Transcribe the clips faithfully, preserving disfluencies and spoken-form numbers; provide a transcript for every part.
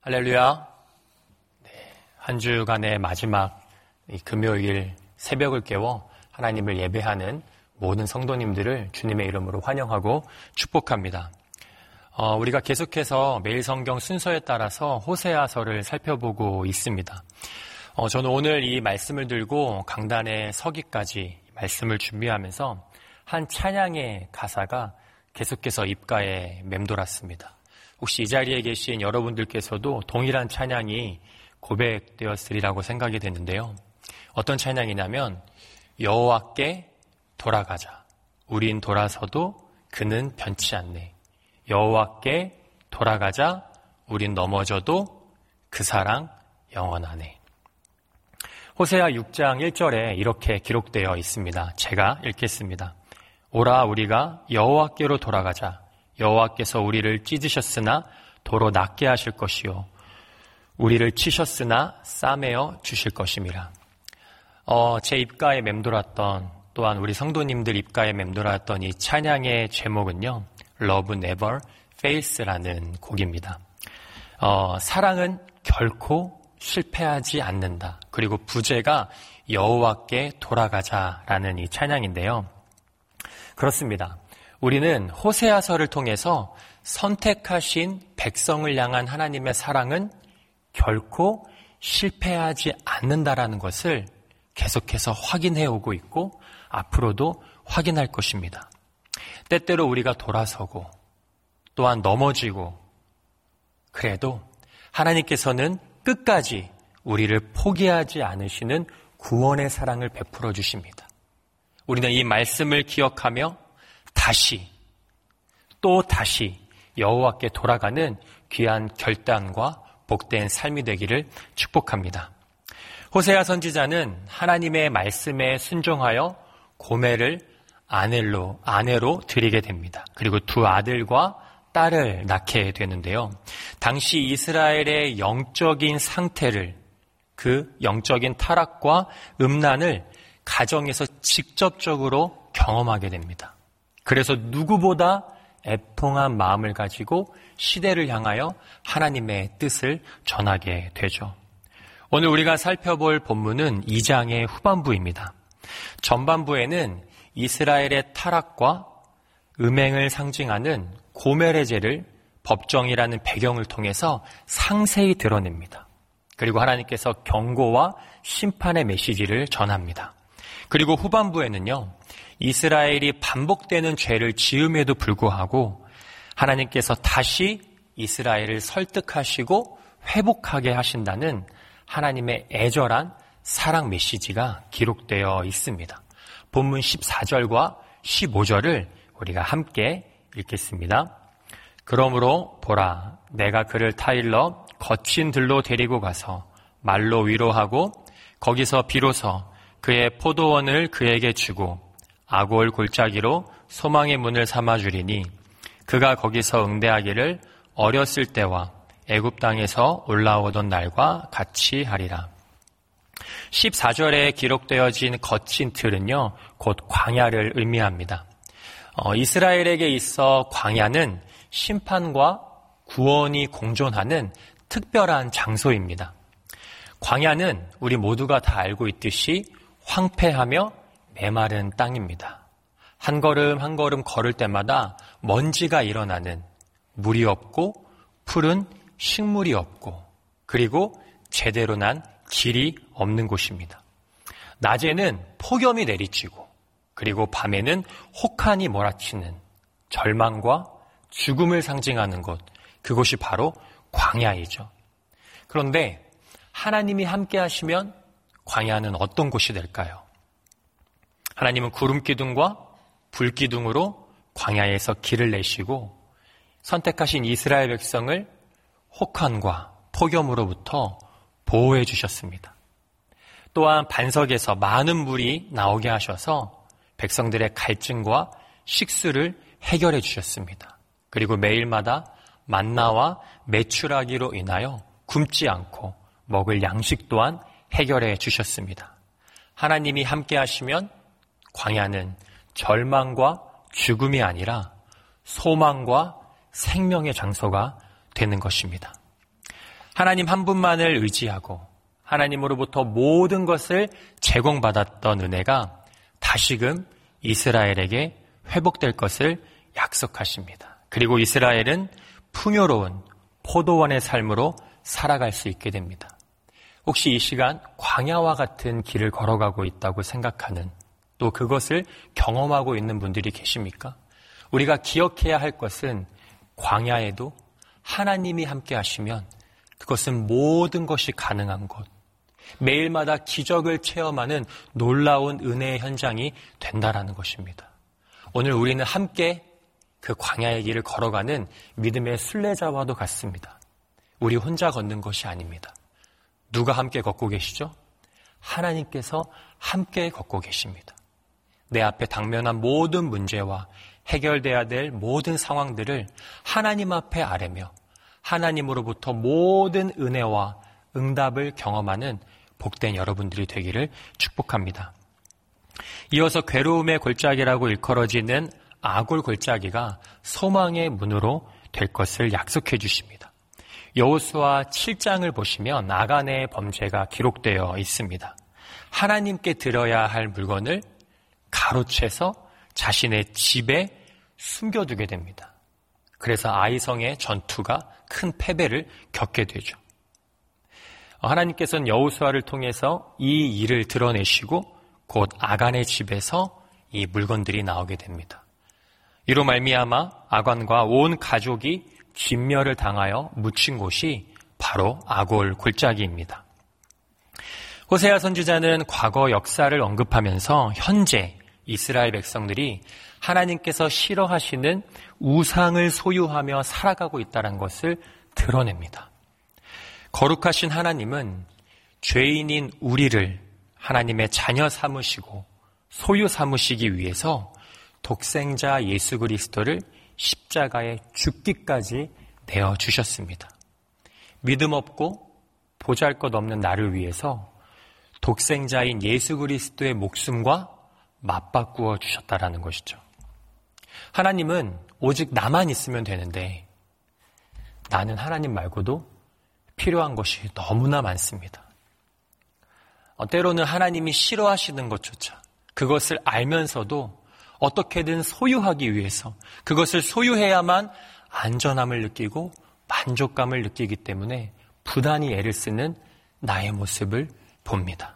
할렐루야. 네, 한 주간의 마지막 이 금요일 새벽을 깨워 하나님을 예배하는 모든 성도님들을 주님의 이름으로 환영하고 축복합니다. 어, 우리가 계속해서 매일 성경 순서에 따라서 호세아서를 살펴보고 있습니다. 어, 저는 오늘 이 말씀을 들고 강단에 서기까지 말씀을 준비하면서 한 찬양의 가사가 계속해서 입가에 맴돌았습니다. 혹시 이 자리에 계신 여러분들께서도 동일한 찬양이 고백되었으리라고 생각이 됐는데요. 어떤 찬양이냐면 여호와께 돌아가자. 우린 돌아서도 그는 변치 않네. 여호와께 돌아가자. 우린 넘어져도 그 사랑 영원하네. 호세아 육 장 일 절에 이렇게 기록되어 있습니다. 제가 읽겠습니다. 오라 우리가 여호와께로 돌아가자. 여호와께서 우리를 찢으셨으나 도로 낫게 하실 것이요 우리를 치셨으나 싸매어 주실 것임이라. 어, 제 입가에 맴돌았던, 또한 우리 성도님들 입가에 맴돌았던 이 찬양의 제목은요, Love Never Fails라는 곡입니다. 어, 사랑은 결코 실패하지 않는다. 그리고 부제가 여호와께 돌아가자라는 이 찬양인데요. 그렇습니다. 우리는 호세아서를 통해서 선택하신 백성을 향한 하나님의 사랑은 결코 실패하지 않는다라는 것을 계속해서 확인해 오고 있고 앞으로도 확인할 것입니다. 때때로 우리가 돌아서고 또한 넘어지고 그래도 하나님께서는 끝까지 우리를 포기하지 않으시는 구원의 사랑을 베풀어 주십니다. 우리는 이 말씀을 기억하며 다시 또 다시 여호와께 돌아가는 귀한 결단과 복된 삶이 되기를 축복합니다. 호세아 선지자는 하나님의 말씀에 순종하여 고멜을 아내로, 아내로 드리게 됩니다. 그리고 두 아들과 딸을 낳게 되는데요. 당시 이스라엘의 영적인 상태를, 그 영적인 타락과 음란을 가정에서 직접적으로 경험하게 됩니다. 그래서 누구보다 애통한 마음을 가지고 시대를 향하여 하나님의 뜻을 전하게 되죠. 오늘 우리가 살펴볼 본문은 이 장의 후반부입니다. 전반부에는 이스라엘의 타락과 음행을 상징하는 고멜의 죄를 법정이라는 배경을 통해서 상세히 드러냅니다. 그리고 하나님께서 경고와 심판의 메시지를 전합니다. 그리고 후반부에는요, 이스라엘이 반복되는 죄를 지음에도 불구하고 하나님께서 다시 이스라엘을 설득하시고 회복하게 하신다는 하나님의 애절한 사랑 메시지가 기록되어 있습니다. 본문 십사 절과 십오 절을 우리가 함께 읽겠습니다. 그러므로 보라, 내가 그를 타일러 거친 들로 데리고 가서 말로 위로하고 거기서 비로소 그의 포도원을 그에게 주고 아골 골짜기로 소망의 문을 삼아주리니 그가 거기서 응대하기를 어렸을 때와 애굽 땅에서 올라오던 날과 같이 하리라. 십사 절에 기록되어진 거친 틀은요, 곧 광야를 의미합니다. 어, 이스라엘에게 있어 광야는 심판과 구원이 공존하는 특별한 장소입니다. 광야는 우리 모두가 다 알고 있듯이 황폐하며 메마른 땅입니다. 한 걸음 한 걸음 걸을 때마다 먼지가 일어나는, 물이 없고 푸른 식물이 없고 그리고 제대로 난 길이 없는 곳입니다. 낮에는 폭염이 내리치고 그리고 밤에는 혹한이 몰아치는 절망과 죽음을 상징하는 곳, 그곳이 바로 광야이죠. 그런데 하나님이 함께 하시면 광야는 어떤 곳이 될까요? 하나님은 구름기둥과 불기둥으로 광야에서 길을 내시고 선택하신 이스라엘 백성을 혹한과 폭염으로부터 보호해 주셨습니다. 또한 반석에서 많은 물이 나오게 하셔서 백성들의 갈증과 식수를 해결해 주셨습니다. 그리고 매일마다 만나와 메추라기로 인하여 굶지 않고 먹을 양식 또한 해결해 주셨습니다. 하나님이 함께 하시면 광야는 절망과 죽음이 아니라 소망과 생명의 장소가 되는 것입니다. 하나님 한 분만을 의지하고 하나님으로부터 모든 것을 제공받았던 은혜가 다시금 이스라엘에게 회복될 것을 약속하십니다. 그리고 이스라엘은 풍요로운 포도원의 삶으로 살아갈 수 있게 됩니다. 혹시 이 시간 광야와 같은 길을 걸어가고 있다고 생각하는, 또 그것을 경험하고 있는 분들이 계십니까? 우리가 기억해야 할 것은 광야에도 하나님이 함께 하시면 그것은 모든 것이 가능한 곳, 매일마다 기적을 체험하는 놀라운 은혜의 현장이 된다라는 것입니다. 오늘 우리는 함께 그 광야의 길을 걸어가는 믿음의 순례자와도 같습니다. 우리 혼자 걷는 것이 아닙니다. 누가 함께 걷고 계시죠? 하나님께서 함께 걷고 계십니다. 내 앞에 당면한 모든 문제와 해결돼야 될 모든 상황들을 하나님 앞에 아뢰며 하나님으로부터 모든 은혜와 응답을 경험하는 복된 여러분들이 되기를 축복합니다. 이어서 괴로움의 골짜기라고 일컬어지는 아골 골짜기가 소망의 문으로 될 것을 약속해 주십니다. 여호수아 칠 장을 보시면 아간의 범죄가 기록되어 있습니다. 하나님께 드려야 할 물건을 가로채서 자신의 집에 숨겨두게 됩니다. 그래서 아이성의 전투가 큰 패배를 겪게 되죠. 하나님께서는 여호수아를 통해서 이 일을 드러내시고 곧 아간의 집에서 이 물건들이 나오게 됩니다. 이로 말미암아 아간과 온 가족이 진멸을 당하여 묻힌 곳이 바로 아골 골짜기입니다. 호세아 선지자는 과거 역사를 언급하면서 현재 이스라엘 백성들이 하나님께서 싫어하시는 우상을 소유하며 살아가고 있다는 것을 드러냅니다. 거룩하신 하나님은 죄인인 우리를 하나님의 자녀 삼으시고 소유 삼으시기 위해서 독생자 예수 그리스도를 십자가에 죽기까지 내어주셨습니다. 믿음 없고 보잘것없는 나를 위해서 독생자인 예수 그리스도의 목숨과 맞바꾸어 주셨다라는 것이죠. 하나님은 오직 나만 있으면 되는데 나는 하나님 말고도 필요한 것이 너무나 많습니다. 때로는 하나님이 싫어하시는 것조차 그것을 알면서도 어떻게든 소유하기 위해서 그것을 소유해야만 안전함을 느끼고 만족감을 느끼기 때문에 부단히 애를 쓰는 나의 모습을 봅니다.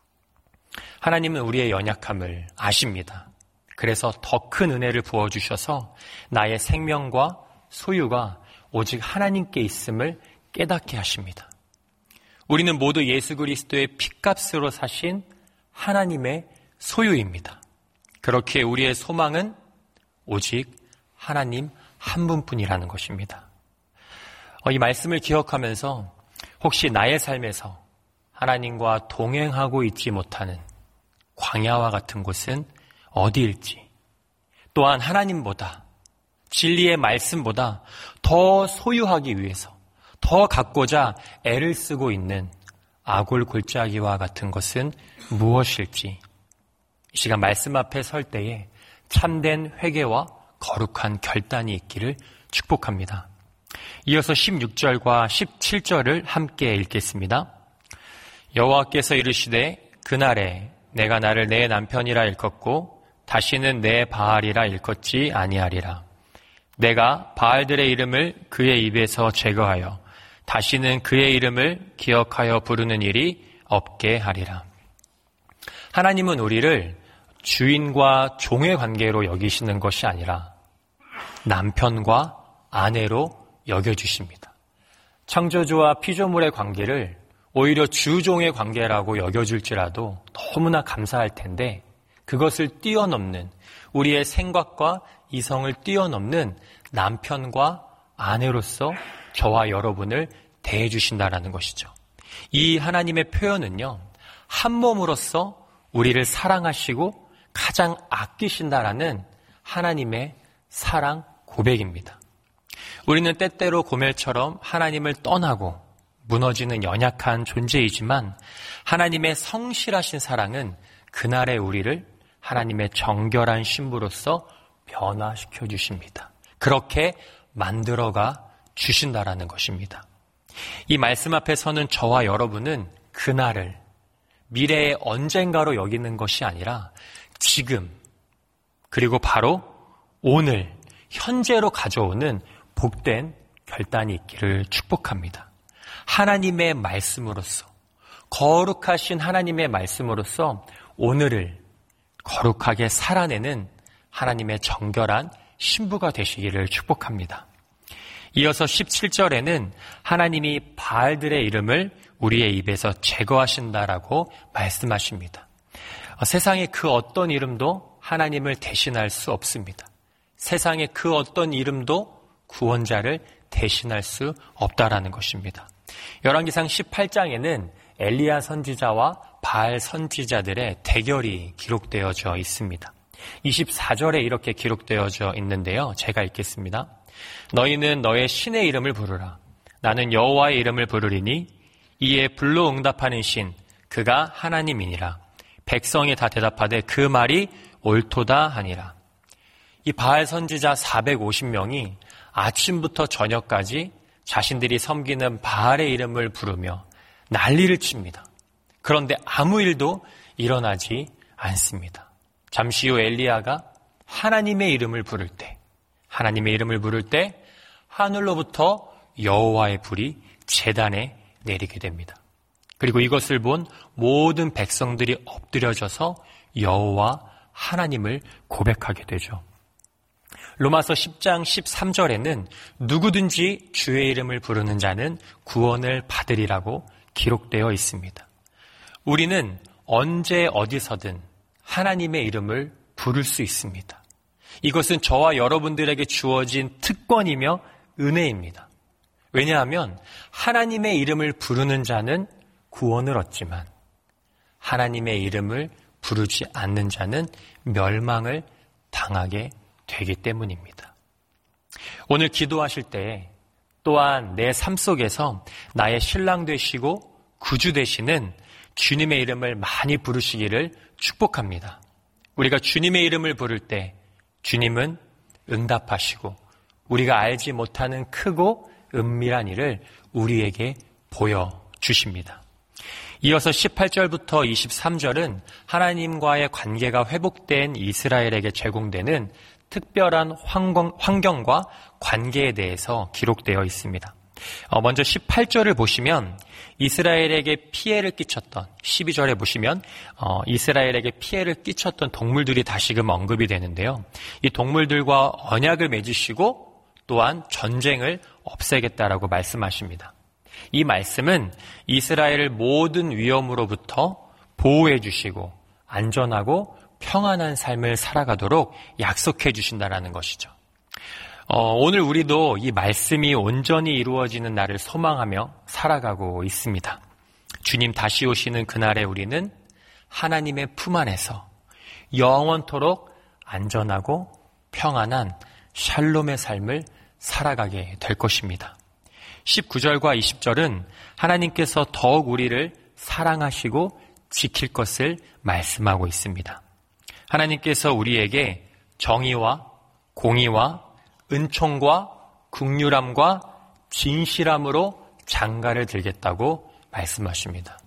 하나님은 우리의 연약함을 아십니다. 그래서 더 큰 은혜를 부어주셔서 나의 생명과 소유가 오직 하나님께 있음을 깨닫게 하십니다. 우리는 모두 예수 그리스도의 핏값으로 사신 하나님의 소유입니다. 그렇게 우리의 소망은 오직 하나님 한 분뿐이라는 것입니다. 이 말씀을 기억하면서 혹시 나의 삶에서 하나님과 동행하고 있지 못하는 광야와 같은 곳은 어디일지, 또한 하나님보다 진리의 말씀보다 더 소유하기 위해서 더 갖고자 애를 쓰고 있는 아골 골짜기와 같은 것은 무엇일지 이 시간 말씀 앞에 설 때에 참된 회개와 거룩한 결단이 있기를 축복합니다. 이어서 십육 절과 십칠 절을 함께 읽겠습니다. 여호와께서 이르시되 그날에 내가 나를 내 남편이라 일컫고 다시는 내 바알이라 일컫지 아니하리라. 내가 바알들의 이름을 그의 입에서 제거하여 다시는 그의 이름을 기억하여 부르는 일이 없게 하리라. 하나님은 우리를 주인과 종의 관계로 여기시는 것이 아니라 남편과 아내로 여겨주십니다. 창조주와 피조물의 관계를 오히려 주종의 관계라고 여겨줄지라도 너무나 감사할 텐데 그것을 뛰어넘는, 우리의 생각과 이성을 뛰어넘는 남편과 아내로서 저와 여러분을 대해주신다라는 것이죠. 이 하나님의 표현은요, 한 몸으로서 우리를 사랑하시고 가장 아끼신다라는 하나님의 사랑 고백입니다. 우리는 때때로 고멜처럼 하나님을 떠나고 무너지는 연약한 존재이지만 하나님의 성실하신 사랑은 그날의 우리를 하나님의 정결한 신부로서 변화시켜 주십니다. 그렇게 만들어가 주신다라는 것입니다. 이 말씀 앞에 서는 저와 여러분은 그날을 미래의 언젠가로 여기는 것이 아니라 지금, 그리고 바로 오늘, 현재로 가져오는 복된 결단이 있기를 축복합니다. 하나님의 말씀으로써, 거룩하신 하나님의 말씀으로써 오늘을 거룩하게 살아내는 하나님의 정결한 신부가 되시기를 축복합니다. 이어서 십칠 절에는 하나님이 바알들의 이름을 우리의 입에서 제거하신다라고 말씀하십니다. 세상의 그 어떤 이름도 하나님을 대신할 수 없습니다. 세상의 그 어떤 이름도 구원자를 대신할 수 없다라는 것입니다. 열왕기상 십팔 장에는 엘리야 선지자와 바알 선지자들의 대결이 기록되어져 있습니다. 이십사 절에 이렇게 기록되어져 있는데요. 제가 읽겠습니다. 너희는 너의 신의 이름을 부르라. 나는 여호와의 이름을 부르리니 이에 불로 응답하는 신, 그가 하나님이니라. 백성이 다 대답하되 그 말이 옳도다 하니라. 이 바알 선지자 사백오십 명이 아침부터 저녁까지 자신들이 섬기는 바알의 이름을 부르며 난리를 칩니다. 그런데 아무 일도 일어나지 않습니다. 잠시 후 엘리야가 하나님의 이름을 부를 때, 하나님의 이름을 부를 때 하늘로부터 여호와의 불이 제단에 내리게 됩니다. 그리고 이것을 본 모든 백성들이 엎드려져서 여호와 하나님을 고백하게 되죠. 로마서 십 장 십삼 절에는 누구든지 주의 이름을 부르는 자는 구원을 받으리라고 기록되어 있습니다. 우리는 언제 어디서든 하나님의 이름을 부를 수 있습니다. 이것은 저와 여러분들에게 주어진 특권이며 은혜입니다. 왜냐하면 하나님의 이름을 부르는 자는 구원을 얻지만 하나님의 이름을 부르지 않는 자는 멸망을 당하게 되기 때문입니다. 오늘 기도하실 때 또한 내 삶 속에서 나의 신랑 되시고 구주 되시는 주님의 이름을 많이 부르시기를 축복합니다. 우리가 주님의 이름을 부를 때 주님은 응답하시고 우리가 알지 못하는 크고 은밀한 일을 우리에게 보여주십니다. 이어서 십팔 절부터 이십삼 절은 하나님과의 관계가 회복된 이스라엘에게 제공되는 특별한 환경, 환경과 관계에 대해서 기록되어 있습니다. 먼저 십팔 절을 보시면 이스라엘에게 피해를 끼쳤던, 십이 절에 보시면 어, 이스라엘에게 피해를 끼쳤던 동물들이 다시금 언급이 되는데요. 이 동물들과 언약을 맺으시고 또한 전쟁을 없애겠다라고 말씀하십니다. 이 말씀은 이스라엘을 모든 위험으로부터 보호해 주시고 안전하고 평안한 삶을 살아가도록 약속해 주신다는 것이죠. 어, 오늘 우리도 이 말씀이 온전히 이루어지는 날을 소망하며 살아가고 있습니다. 주님 다시 오시는 그날에 우리는 하나님의 품 안에서 영원토록 안전하고 평안한 샬롬의 삶을 살아가게 될 것입니다. 십구 절과 이십 절은 하나님께서 더욱 우리를 사랑하시고 지킬 것을 말씀하고 있습니다. 하나님께서 우리에게 정의와 공의와 은총과 긍휼함과 진실함으로 장가를 들겠다고 말씀하십니다.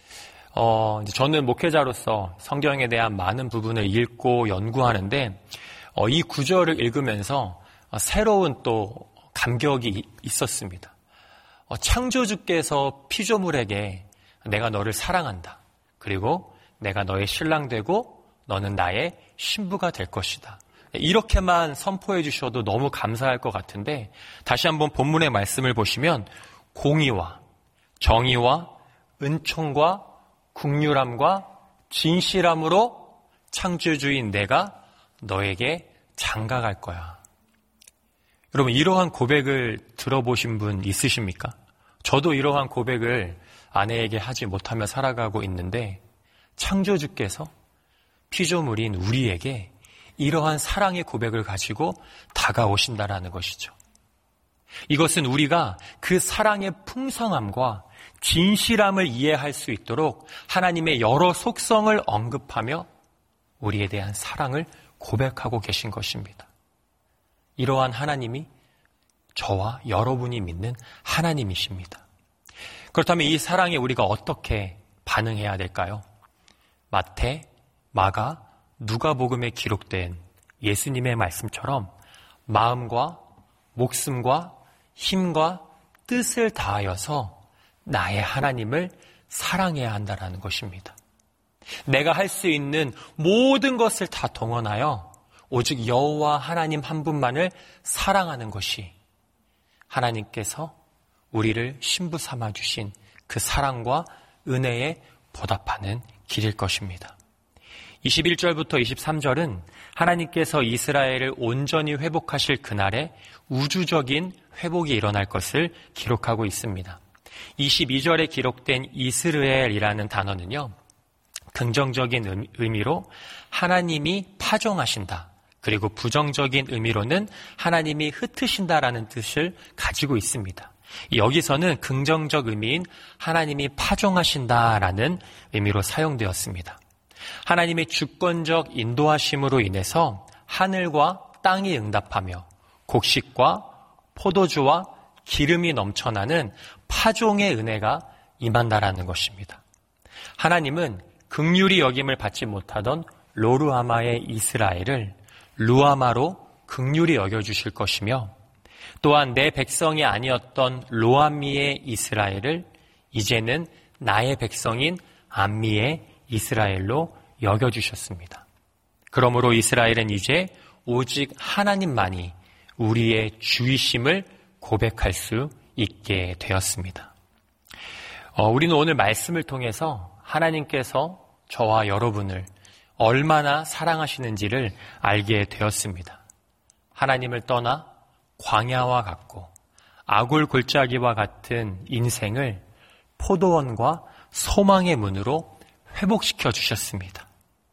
어, 저는 목회자로서 성경에 대한 많은 부분을 읽고 연구하는데 어, 이 구절을 읽으면서 새로운 또 감격이 있었습니다. 어, 창조주께서 피조물에게 내가 너를 사랑한다. 그리고 내가 너의 신랑 되고 너는 나의 신부가 될 것이다. 이렇게만 선포해 주셔도 너무 감사할 것 같은데 다시 한번 본문의 말씀을 보시면 공의와 정의와 은총과 긍휼함과 진실함으로 창조주인 내가 너에게 장가갈 거야. 여러분 이러한 고백을 들어보신 분 있으십니까? 저도 이러한 고백을 아내에게 하지 못하며 살아가고 있는데 창조주께서 피조물인 우리에게 이러한 사랑의 고백을 가지고 다가오신다라는 것이죠. 이것은 우리가 그 사랑의 풍성함과 진실함을 이해할 수 있도록 하나님의 여러 속성을 언급하며 우리에 대한 사랑을 고백하고 계신 것입니다. 이러한 하나님이 저와 여러분이 믿는 하나님이십니다. 그렇다면 이 사랑에 우리가 어떻게 반응해야 될까요? 마태, 마가, 누가복음에 기록된 예수님의 말씀처럼 마음과 목숨과 힘과 뜻을 다하여서 나의 하나님을 사랑해야 한다는 것입니다. 내가 할 수 있는 모든 것을 다 동원하여 오직 여호와 하나님 한 분만을 사랑하는 것이 하나님께서 우리를 신부 삼아 주신 그 사랑과 은혜에 보답하는 길일 것입니다. 이십일 절부터 이십삼 절은 하나님께서 이스라엘을 온전히 회복하실 그날에 우주적인 회복이 일어날 것을 기록하고 있습니다. 이십이 절에 기록된 이스라엘이라는 단어는요, 긍정적인 의미로 하나님이 파종하신다, 그리고 부정적인 의미로는 하나님이 흩으신다라는 뜻을 가지고 있습니다. 여기서는 긍정적 의미인 하나님이 파종하신다라는 의미로 사용되었습니다. 하나님의 주권적 인도하심으로 인해서 하늘과 땅이 응답하며 곡식과 포도주와 기름이 넘쳐나는 파종의 은혜가 임한다라는 것입니다. 하나님은 긍휼히 여김을 받지 못하던 로루하마의 이스라엘을 루하마로 긍휼히 여겨주실 것이며, 또한 내 백성이 아니었던 로암미의 이스라엘을 이제는 나의 백성인 암미의 이스라엘로 여겨주셨습니다. 그러므로 이스라엘은 이제 오직 하나님만이 우리의 주이심을 고백할 수 있게 되었습니다. 어, 우리는 오늘 말씀을 통해서 하나님께서 저와 여러분을 얼마나 사랑하시는지를 알게 되었습니다. 하나님을 떠나 광야와 같고 아굴 골짜기와 같은 인생을 포도원과 소망의 문으로 회복시켜 주셨습니다.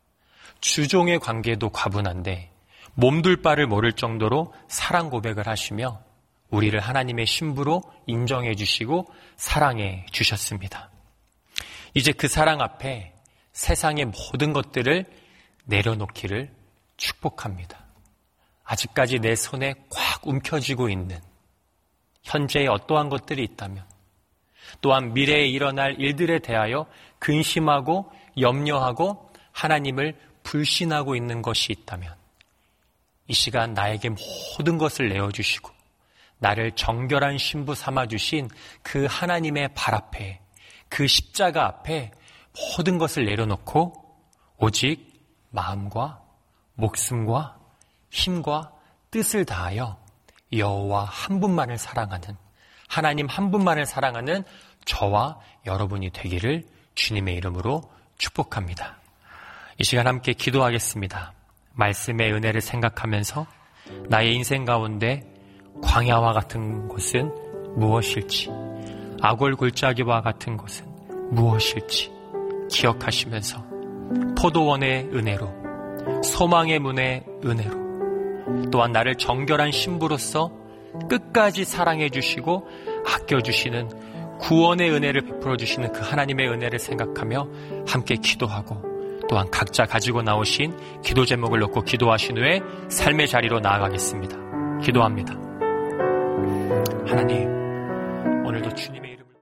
주종의 관계도 과분한데 몸둘 바를 모를 정도로 사랑 고백을 하시며 우리를 하나님의 신부로 인정해 주시고 사랑해 주셨습니다. 이제 그 사랑 앞에 세상의 모든 것들을 내려놓기를 축복합니다. 아직까지 내 손에 꽉 움켜쥐고 있는 현재의 어떠한 것들이 있다면, 또한 미래에 일어날 일들에 대하여 근심하고 염려하고 하나님을 불신하고 있는 것이 있다면 이 시간 나에게 모든 것을 내어주시고 나를 정결한 신부 삼아주신 그 하나님의 발 앞에, 그 십자가 앞에 모든 것을 내려놓고 오직 마음과 목숨과 힘과 뜻을 다하여 여호와 한 분만을 사랑하는, 하나님 한 분만을 사랑하는 저와 여러분이 되기를 주님의 이름으로 축복합니다. 이 시간 함께 기도하겠습니다. 말씀의 은혜를 생각하면서 나의 인생 가운데 광야와 같은 곳은 무엇일지, 아골 골짜기와 같은 곳은 무엇일지 기억하시면서 포도원의 은혜로, 소망의 문의 은혜로, 또한 나를 정결한 신부로서 끝까지 사랑해 주시고 아껴주시는 구원의 은혜를 베풀어 주시는 그 하나님의 은혜를 생각하며 함께 기도하고, 또한 각자 가지고 나오신 기도 제목을 놓고 기도하신 후에 삶의 자리로 나아가겠습니다. 기도합니다. 하나님, 오늘도 주님의 이름